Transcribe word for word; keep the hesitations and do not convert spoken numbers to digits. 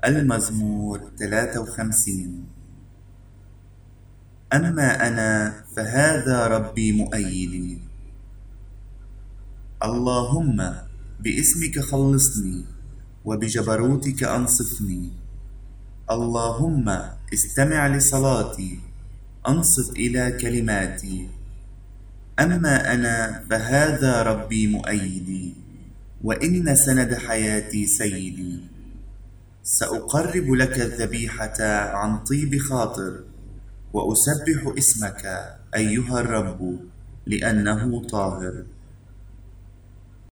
المزمور ثلاثة وخمسين. أما أنا فهذا ربي مؤيدي. اللهم باسمك خلصني، وبجبروتك أنصفني. اللهم استمع لصلاتي، أنصت إلى كلماتي. أما أنا فهذا ربي مؤيدي، وإن سند حياتي سيدي. سأقرب لك الذبيحة عن طيب خاطر، وأسبح اسمك أيها الرب لأنه طاهر.